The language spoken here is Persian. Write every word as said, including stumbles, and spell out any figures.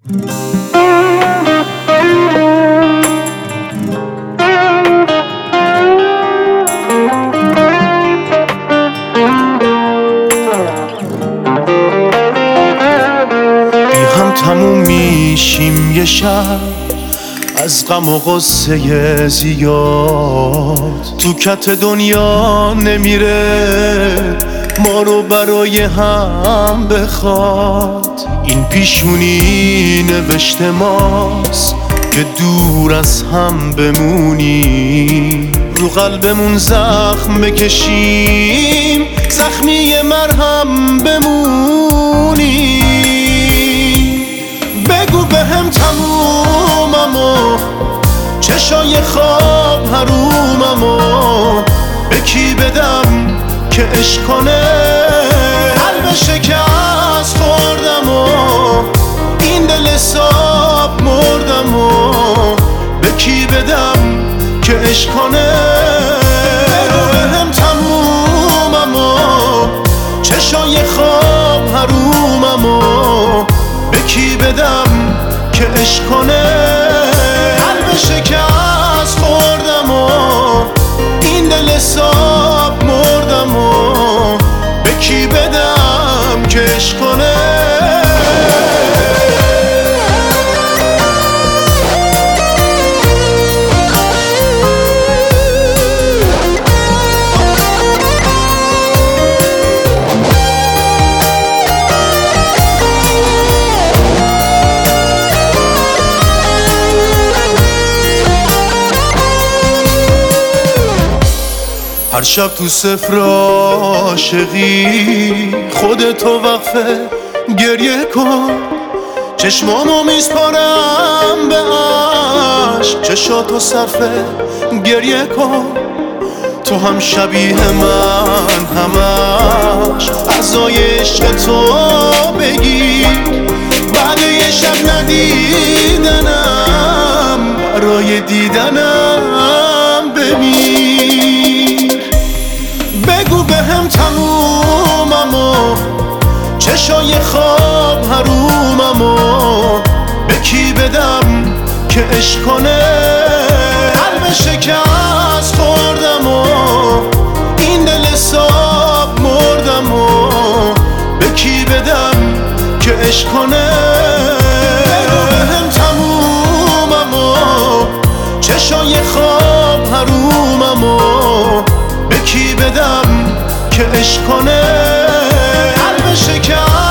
تموم میشیم یه شب از غم و غصه زیاد، تو کت دنیا نمیره ما رو برای هم بخواد. این پیشونی نوشته ماست که دور از هم بمونیم، رو قلبمون زخم بکشیم، زخمی مرهم بمونیم. بگو به هم تموممو، چشای خواب حروممو به کی بدم که عشق کنه؟ قلب شکست خوردمو، این دل صاف مردمو به کی بدم که عشق کنه؟ بگو به هم تموممو، چشای خواب حروممو به کی بدم که عشق کنه؟ قلب شکست خوردمو، این دل صاف مردمو به کی بدم که عشق کنه؟ هر شب تو صفر عاشقی خودتو وقفه گریه کن، چشمامو میسپارم به عشق، چشاتو صرفه گریه کن. تو هم شبیه من همش عزای عشق تو بگیر، بعد یه شب ندیدنم برای دیدنم بمیر. بگو به هم تموممو، چشای خواب حروممو به کی بدم که عشق کنه؟ قلب شکست خوردمو، این دل صاف مردمو به کی بدم که عشق کنه؟ بگو به هم تموممو، چشای خواب حروممو به کی بدم که عشق کنه؟ قلب شکست